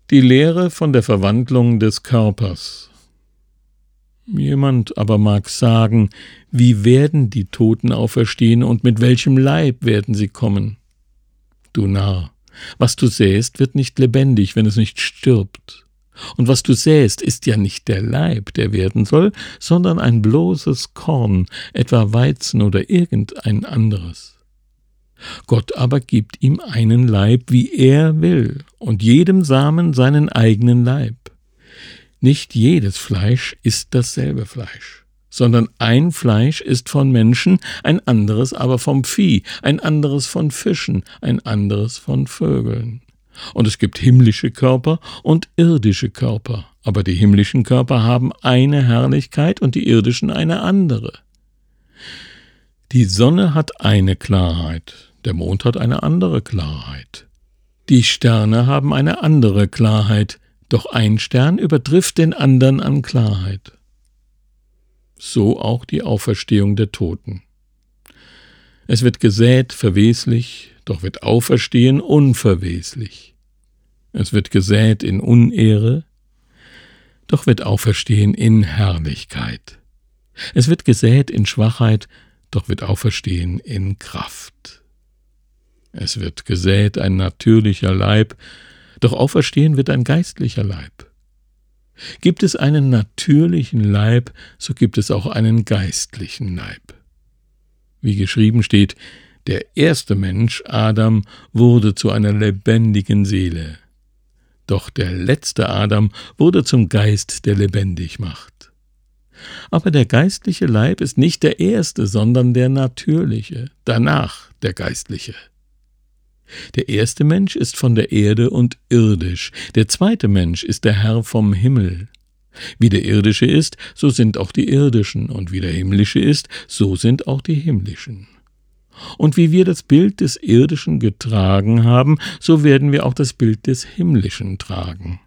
Die Lehre von der Verwandlung des Körpers. Jemand aber mag sagen, wie werden die Toten auferstehen und mit welchem Leib werden sie kommen? Du Narr, was du säst, wird nicht lebendig, wenn es nicht stirbt. Und was du säst, ist ja nicht der Leib, der werden soll, sondern ein bloßes Korn, etwa Weizen oder irgendein anderes. Gott aber gibt ihm einen Leib, wie er will, und jedem Samen seinen eigenen Leib. Nicht jedes Fleisch ist dasselbe Fleisch, sondern ein Fleisch ist von Menschen, ein anderes aber vom Vieh, ein anderes von Fischen, ein anderes von Vögeln. Und es gibt himmlische Körper und irdische Körper, aber die himmlischen Körper haben eine Herrlichkeit und die irdischen eine andere. Die Sonne hat eine Klarheit, der Mond hat eine andere Klarheit. Die Sterne haben eine andere Klarheit, doch ein Stern übertrifft den anderen an Klarheit. So auch die Auferstehung der Toten. Es wird gesät verweslich, doch wird auferstehen unverweslich. Es wird gesät in Unehre, doch wird auferstehen in Herrlichkeit. Es wird gesät in Schwachheit, doch wird auferstehen in Kraft. Es wird gesät ein natürlicher Leib, doch auferstehen wird ein geistlicher Leib. Gibt es einen natürlichen Leib, so gibt es auch einen geistlichen Leib. Wie geschrieben steht, der erste Mensch, Adam, wurde zu einer lebendigen Seele. Doch der letzte Adam wurde zum Geist, der lebendig macht. Aber der geistliche Leib ist nicht der erste, sondern der natürliche, danach der geistliche. Der erste Mensch ist von der Erde und irdisch, der zweite Mensch ist der Herr vom Himmel. Wie der irdische ist, so sind auch die irdischen, und wie der himmlische ist, so sind auch die himmlischen. Und wie wir das Bild des Irdischen getragen haben, so werden wir auch das Bild des Himmlischen tragen.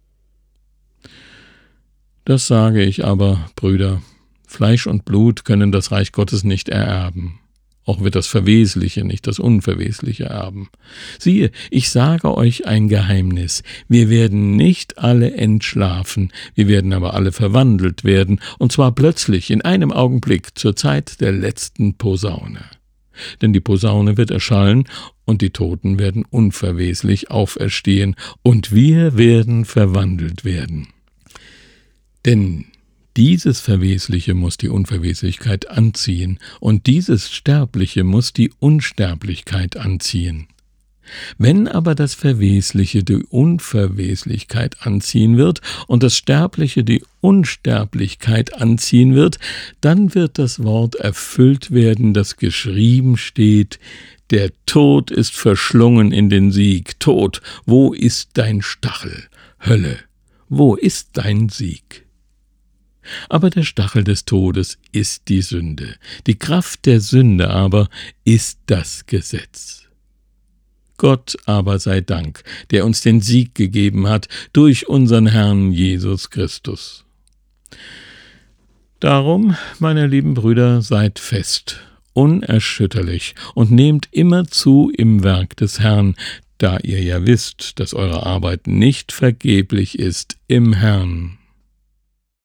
Das sage ich aber, Brüder, Fleisch und Blut können das Reich Gottes nicht ererben. Auch wird das Verwesliche nicht das Unverwesliche erben. Siehe, ich sage euch ein Geheimnis, wir werden nicht alle entschlafen, wir werden aber alle verwandelt werden, und zwar plötzlich, in einem Augenblick, zur Zeit der letzten Posaune. Denn die Posaune wird erschallen, und die Toten werden unverweslich auferstehen, und wir werden verwandelt werden. Denn dieses Verwesliche muss die Unverweslichkeit anziehen, und dieses Sterbliche muss die Unsterblichkeit anziehen. Wenn aber das Verwesliche die Unverweslichkeit anziehen wird und das Sterbliche die Unsterblichkeit anziehen wird, dann wird das Wort erfüllt werden, das geschrieben steht: Der Tod ist verschlungen in den Sieg. Tod, wo ist dein Stachel? Hölle, wo ist dein Sieg? Aber der Stachel des Todes ist die Sünde, die Kraft der Sünde aber ist das Gesetz. Gott aber sei Dank, der uns den Sieg gegeben hat durch unseren Herrn Jesus Christus. Darum, meine lieben Brüder, seid fest, unerschütterlich und nehmt immer zu im Werk des Herrn, da ihr ja wisst, dass eure Arbeit nicht vergeblich ist im Herrn.